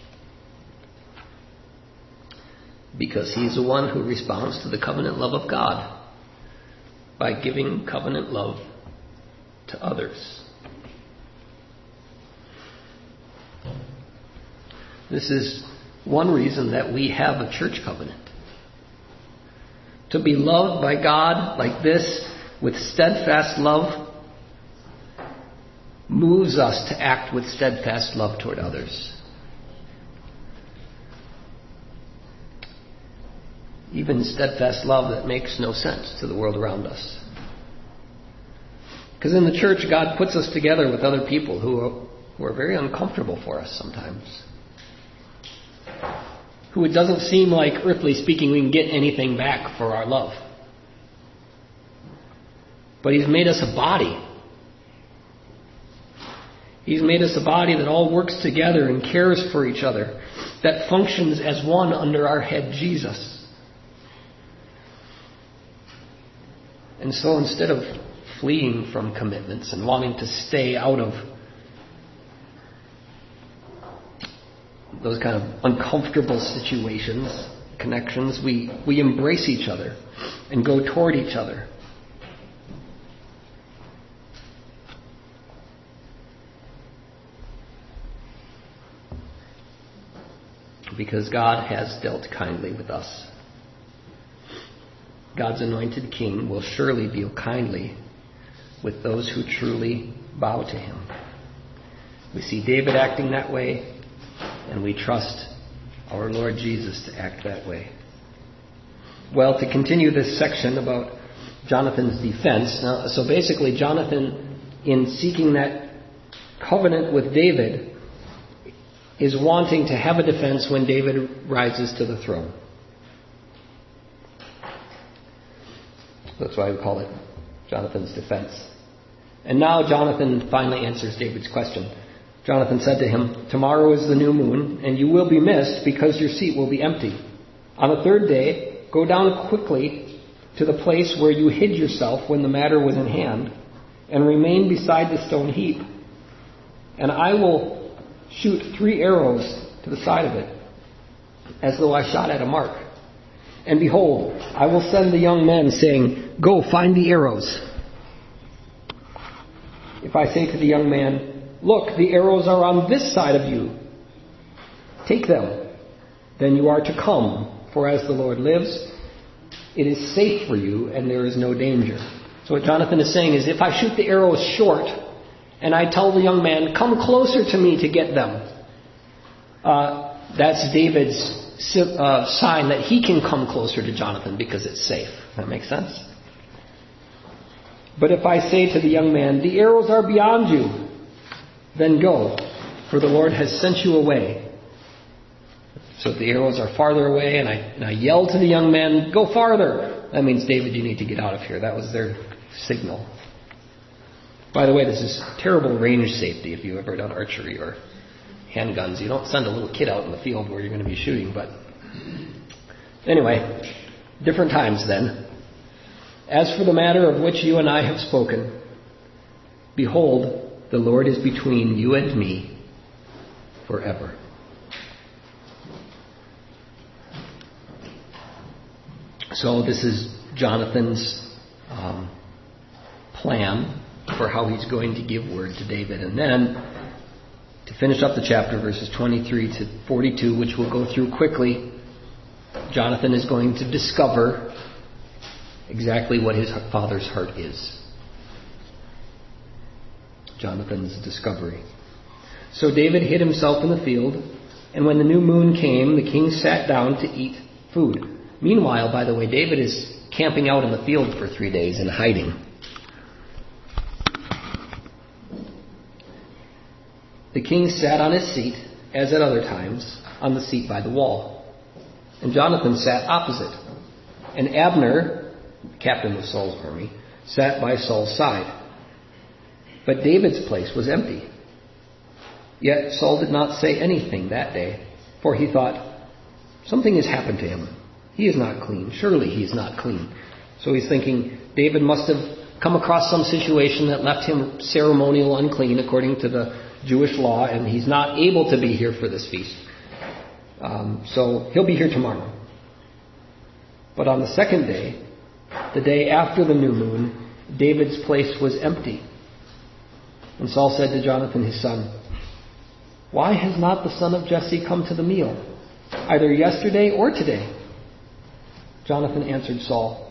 S1: Because he's the one who responds to the covenant love of God by giving covenant love to others. This is one reason that we have a church covenant. To be loved by God like this, with steadfast love, moves us to act with steadfast love toward others. Even steadfast love that makes no sense to the world around us. Because in the church, God puts us together with other people who are, who are very uncomfortable for us sometimes. Who it doesn't seem like, earthly speaking, we can get anything back for our love. But He's made us a body. He's made us a body that all works together and cares for each other, that functions as one under our head, Jesus. And so instead of fleeing from commitments and wanting to stay out of those kind of uncomfortable situations, connections, we, we embrace each other and go toward each other. Because God has dealt kindly with us. God's anointed king will surely deal kindly with those who truly bow to Him. We see David acting that way, and we trust our Lord Jesus to act that way. Well, to continue this section about Jonathan's defense, now, so basically Jonathan, in seeking that covenant with David, is wanting to have a defense when David rises to the throne. That's why we call it Jonathan's defense. And now Jonathan finally answers David's question. Jonathan said to him, "Tomorrow is the new moon, and you will be missed because your seat will be empty. On the third day, go down quickly to the place where you hid yourself when the matter was in hand, and remain beside the stone heap. And I will shoot three arrows to the side of it, as though I shot at a mark. And behold, I will send the young men, saying, 'Go, find the arrows.' If I say to the young man, 'Look, the arrows are on this side of you. Take them,' then you are to come, for as the Lord lives, it is safe for you, and there is no danger." So what Jonathan is saying is, if I shoot the arrows short, and I tell the young man, "Come closer to me to get them," uh, that's David's uh, sign that he can come closer to Jonathan because it's safe. That makes sense? "But if I say to the young man, 'The arrows are beyond you,' then go, for the Lord has sent you away." So if the arrows are farther away, and I, and I yell to the young man, "Go farther," that means, "David, you need to get out of here." That was their signal. By the way, this is terrible range safety if you've ever done archery or handguns. You don't send a little kid out in the field where you're going to be shooting. But anyway, different times then. "As for the matter of which you and I have spoken, behold, the Lord is between you and me forever." So this is Jonathan's um, plan for how he's going to give word to David. And then, to finish up the chapter, verses twenty-three to forty-two, which we'll go through quickly, Jonathan is going to discover exactly what his father's heart is. Jonathan's discovery. So David hid himself in the field, and when the new moon came, the king sat down to eat food. Meanwhile, by the way, David is camping out in the field for three days and hiding. The king sat on his seat, as at other times, on the seat by the wall. And Jonathan sat opposite. And Abner, captain of Saul's army, sat by Saul's side. But David's place was empty. Yet Saul did not say anything that day, for he thought, something has happened to him. He is not clean. Surely he is not clean. So he's thinking, David must have come across some situation that left him ceremonial unclean according to the Jewish law, and he's not able to be here for this feast. Um, so he'll be here tomorrow. But on the second day, the day after the new moon, David's place was empty. And Saul said to Jonathan his son, why has not the son of Jesse come to the meal, either yesterday or today? Jonathan answered Saul,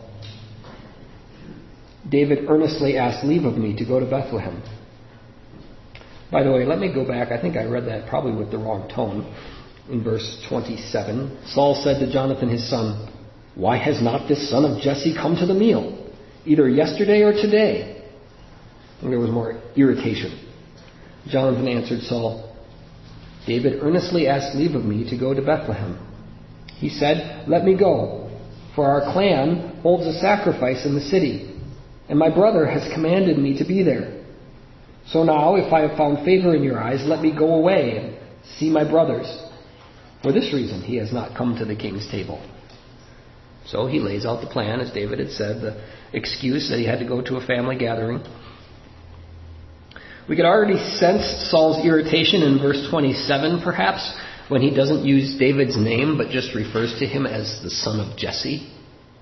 S1: David earnestly asked leave of me to go to Bethlehem. By the way, let me go back. I think I read that probably with the wrong tone. In verse twenty-seven, Saul said to Jonathan his son, why has not this son of Jesse come to the meal, either yesterday or today? And there was more irritation. Jonathan answered Saul, David earnestly asked leave of me to go to Bethlehem. He said, let me go, for our clan holds a sacrifice in the city, and my brother has commanded me to be there. So now, if I have found favor in your eyes, let me go away and see my brothers. For this reason, he has not come to the king's table. So he lays out the plan, as David had said, the excuse that he had to go to a family gathering. We could already sense Saul's irritation in verse twenty-seven, perhaps, when he doesn't use David's name, but just refers to him as the son of Jesse,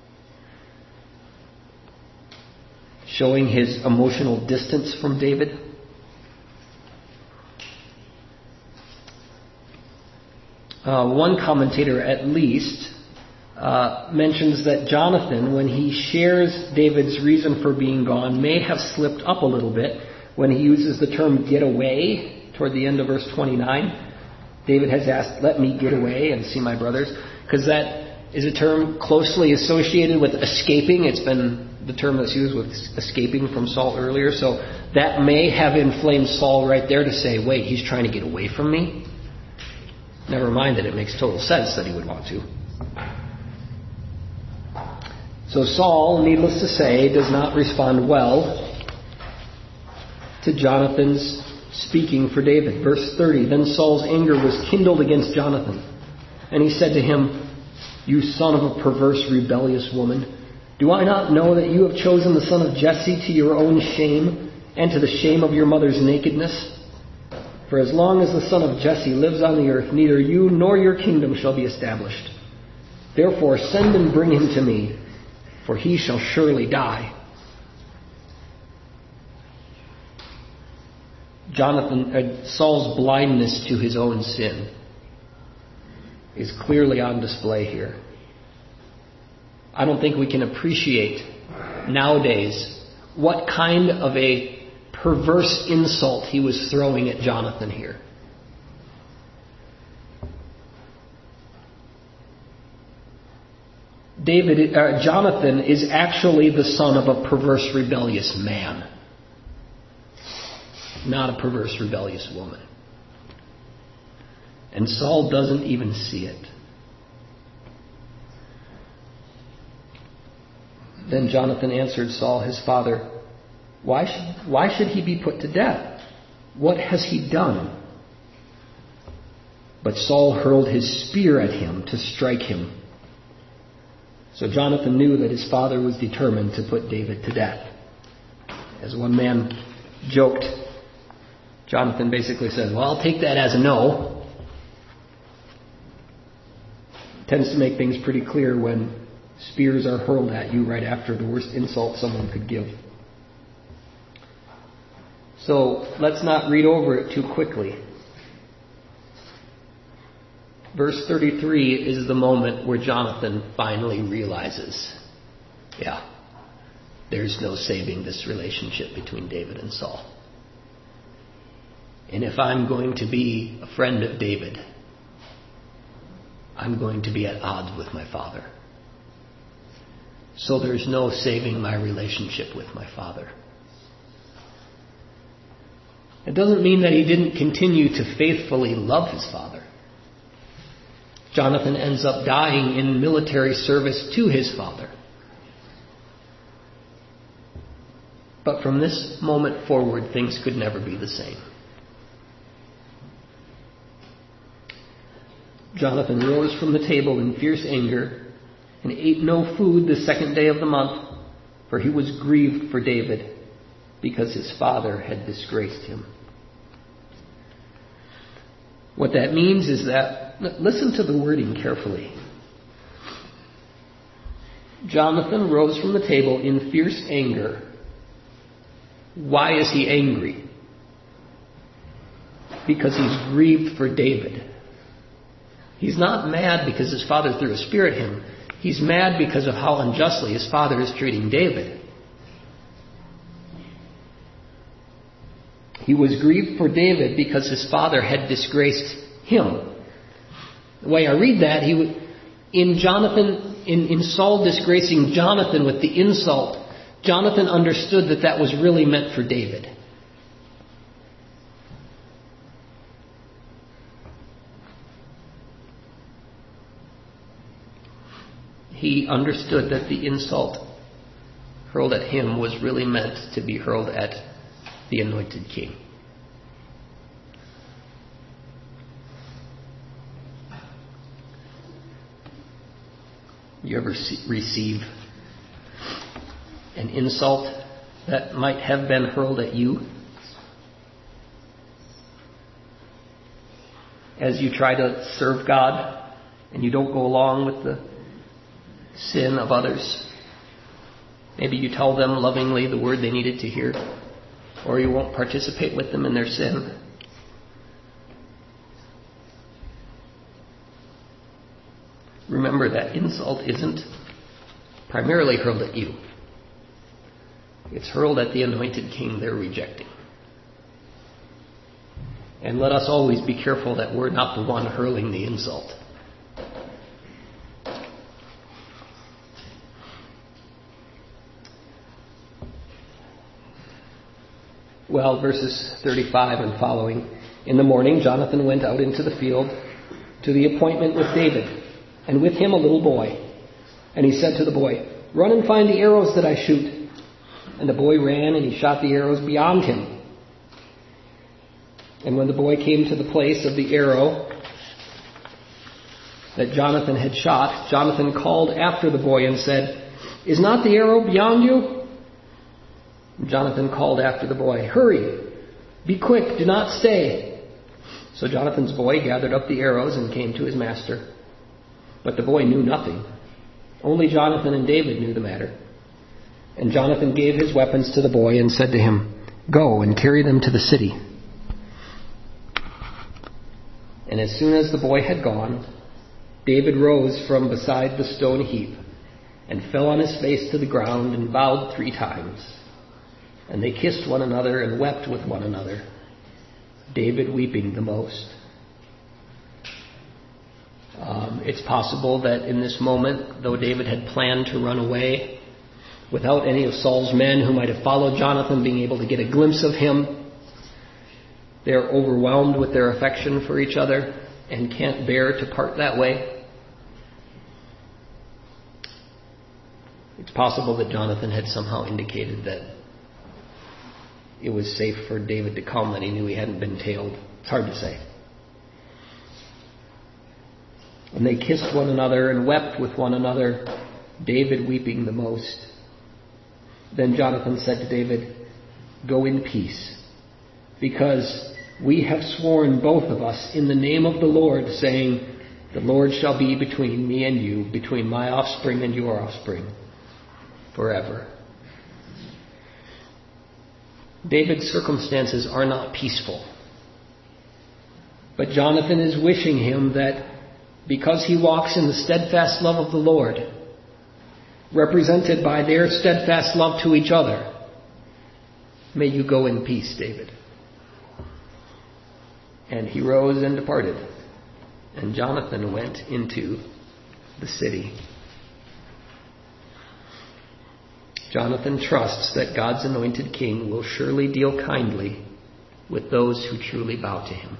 S1: showing his emotional distance from David. Uh, one commentator, at least, uh, mentions that Jonathan, when he shares David's reason for being gone, may have slipped up a little bit when he uses the term get away toward the end of verse twenty-nine. David has asked, let me get away and see my brothers, because that is a term closely associated with escaping. It's been the term that's used with escaping from Saul earlier. So that may have inflamed Saul right there to say, wait, he's trying to get away from me? Never mind that it makes total sense that he would want to. So Saul, needless to say, does not respond well to Jonathan's speaking for David. Verse thirty, then Saul's anger was kindled against Jonathan, and he said to him, you son of a perverse, rebellious woman, do I not know that you have chosen the son of Jesse to your own shame and to the shame of your mother's nakedness? For as long as the son of Jesse lives on the earth, neither you nor your kingdom shall be established. Therefore send and bring him to me, for he shall surely die. Jonathan, uh, Saul's blindness to his own sin is clearly on display here. I don't think we can appreciate nowadays what kind of a perverse insult he was throwing at Jonathan here. David, uh, Jonathan is actually the son of a perverse, rebellious man, not a perverse, rebellious woman. And Saul doesn't even see it. Then Jonathan answered Saul, his father, Why should, why should he be put to death? What has he done? But Saul hurled his spear at him to strike him. So Jonathan knew that his father was determined to put David to death. As one man joked, Jonathan basically said, well, I'll take that as a no. It tends to make things pretty clear when spears are hurled at you right after the worst insult someone could give. So let's not read over it too quickly. Verse thirty-three is the moment where Jonathan finally realizes, yeah, there's no saving this relationship between David and Saul. And if I'm going to be a friend of David, I'm going to be at odds with my father. So there's no saving my relationship with my father. It doesn't mean that he didn't continue to faithfully love his father. Jonathan ends up dying in military service to his father. But from this moment forward, things could never be the same. Jonathan rose from the table in fierce anger and ate no food the second day of the month, for he was grieved for David because his father had disgraced him. What that means is that, listen to the wording carefully. Jonathan rose from the table in fierce anger. Why is he angry? Because he's grieved for David. He's not mad because his father threw a spear at him. He's mad because of how unjustly his father is treating David. He was grieved for David because his father had disgraced him. The way I read that, he would, in Jonathan, in, in Saul disgracing Jonathan with the insult, Jonathan understood that that was really meant for David. He understood that the insult hurled at him was really meant to be hurled at the anointed king. You ever see, receive an insult that might have been hurled at you as you try to serve God and you don't go along with the sin of others? Maybe you tell them lovingly the word they needed to hear, or you won't participate with them in their sin. Remember that insult isn't primarily hurled at you. It's hurled at the anointed king they're rejecting. And let us always be careful that we're not the one hurling the insult. Well, verses thirty-five and following. In the morning, Jonathan went out into the field to the appointment with David, and with him a little boy. And he said to the boy, "Run and find the arrows that I shoot." And the boy ran, and he shot the arrows beyond him. And when the boy came to the place of the arrow that Jonathan had shot, Jonathan called after the boy and said, "Is not the arrow beyond you?" Jonathan called after the boy, "Hurry, be quick, do not stay." So Jonathan's boy gathered up the arrows and came to his master. But the boy knew nothing. Only Jonathan and David knew the matter. And Jonathan gave his weapons to the boy and said to him, "Go and carry them to the city." And as soon as the boy had gone, David rose from beside the stone heap and fell on his face to the ground and bowed three times. And they kissed one another and wept with one another, David weeping the most. Um, it's possible that in this moment, though David had planned to run away without any of Saul's men who might have followed Jonathan being able to get a glimpse of him, they're overwhelmed with their affection for each other and can't bear to part that way. It's possible that Jonathan had somehow indicated that it was safe for David to come, that he knew he hadn't been tailed. It's hard to say. And they kissed one another and wept with one another, David weeping the most. Then Jonathan said to David, "Go in peace, because we have sworn both of us in the name of the Lord, saying, 'The Lord shall be between me and you, between my offspring and your offspring, forever.'" David's circumstances are not peaceful. But Jonathan is wishing him that because he walks in the steadfast love of the Lord, represented by their steadfast love to each other, may you go in peace, David. And he rose and departed. And Jonathan went into the city. Jonathan trusts that God's anointed king will surely deal kindly with those who truly bow to him.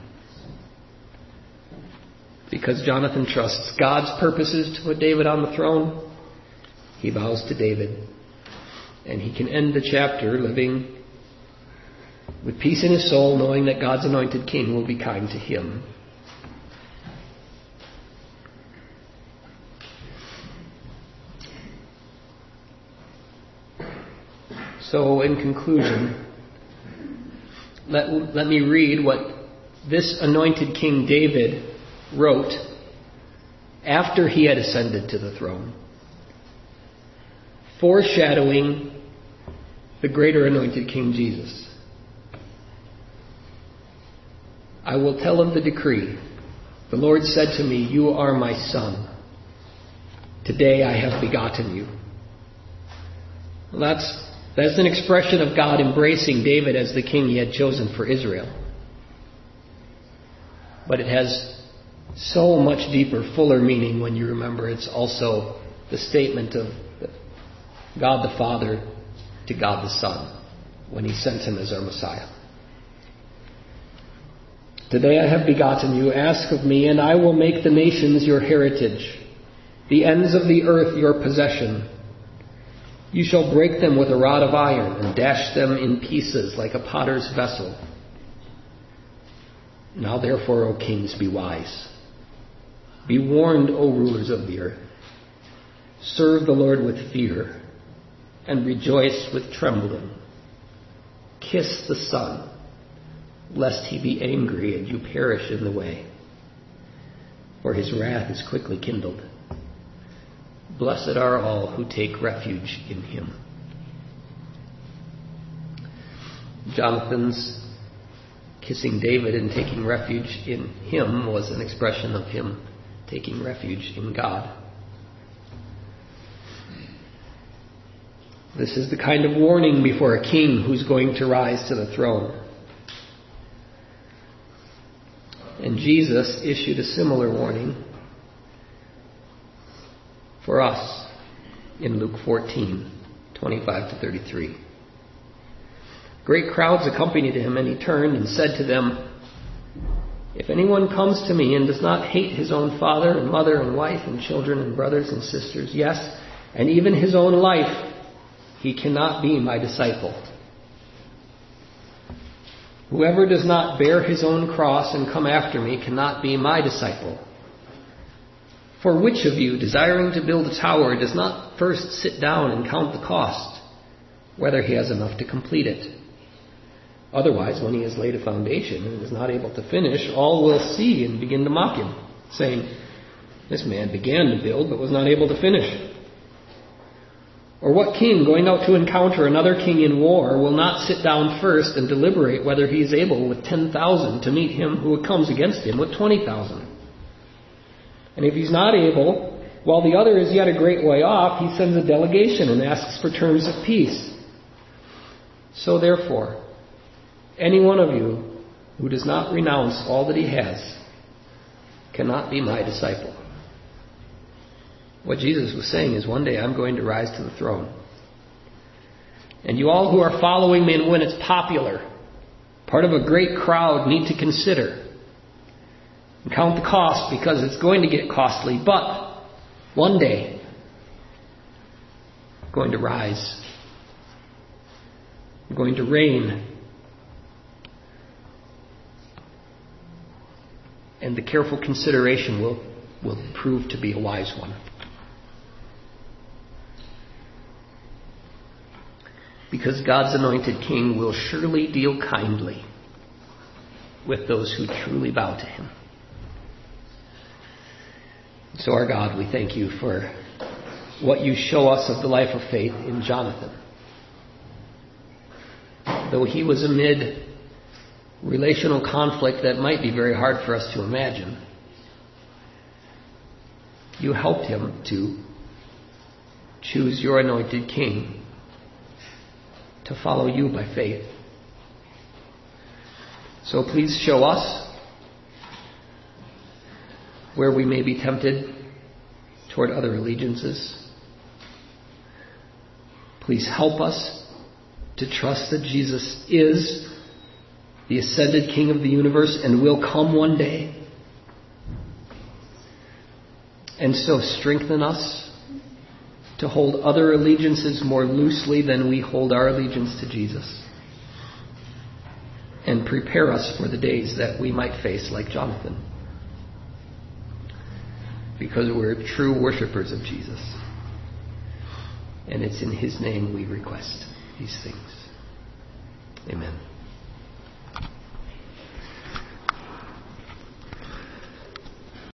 S1: Because Jonathan trusts God's purposes to put David on the throne, he bows to David. And he can end the chapter living with peace in his soul, knowing that God's anointed king will be kind to him. So, in conclusion, let, let me read what this anointed King David wrote after he had ascended to the throne, foreshadowing the greater anointed King Jesus. I will tell of the decree. The Lord said to me, "You are my son. Today I have begotten you." Well, that's That's an expression of God embracing David as the king he had chosen for Israel. But it has so much deeper, fuller meaning when you remember it's also the statement of God the Father to God the Son when he sent him as our Messiah. "Today I have begotten you. Ask of me, and I will make the nations your heritage, the ends of the earth your possession. You shall break them with a rod of iron and dash them in pieces like a potter's vessel. Now therefore, O kings, be wise. Be warned, O rulers of the earth. Serve the Lord with fear and rejoice with trembling. Kiss the Son, lest he be angry and you perish in the way. For his wrath is quickly kindled. Blessed are all who take refuge in him." Jonathan's kissing David and taking refuge in him was an expression of him taking refuge in God. This is the kind of warning before a king who's going to rise to the throne. And Jesus issued a similar warning for us in Luke fourteen, twenty-five to thirty-three. Great crowds accompanied him, and he turned and said to them, "If anyone comes to me and does not hate his own father and mother and wife and children and brothers and sisters, yes, and even his own life, he cannot be my disciple. Whoever does not bear his own cross and come after me cannot be my disciple. For which of you, desiring to build a tower, does not first sit down and count the cost, whether he has enough to complete it? Otherwise, when he has laid a foundation and is not able to finish, all will see and begin to mock him, saying, 'This man began to build but was not able to finish.' Or what king, going out to encounter another king in war, will not sit down first and deliberate whether he is able with ten thousand to meet him who comes against him with twenty thousand? And if he's not able, while the other is yet a great way off, he sends a delegation and asks for terms of peace. So therefore, any one of you who does not renounce all that he has cannot be my disciple." What Jesus was saying is, one day I'm going to rise to the throne. And you all who are following me and when it's popular, part of a great crowd, need to consider and count the cost, because it's going to get costly. But one day, I'm going to rise. I'm going to reign. And the careful consideration will, will prove to be a wise one. Because God's anointed king will surely deal kindly with those who truly bow to him. So our God, we thank you for what you show us of the life of faith in Jonathan. Though he was amid relational conflict that might be very hard for us to imagine, you helped him to choose your anointed king, to follow you by faith. So please show us where we may be tempted toward other allegiances. Please help us to trust that Jesus is the ascended King of the universe and will come one day. And so strengthen us to hold other allegiances more loosely than we hold our allegiance to Jesus. And prepare us for the days that we might face like Jonathan. Because we're true worshipers of Jesus. And it's in His name we request these things. Amen.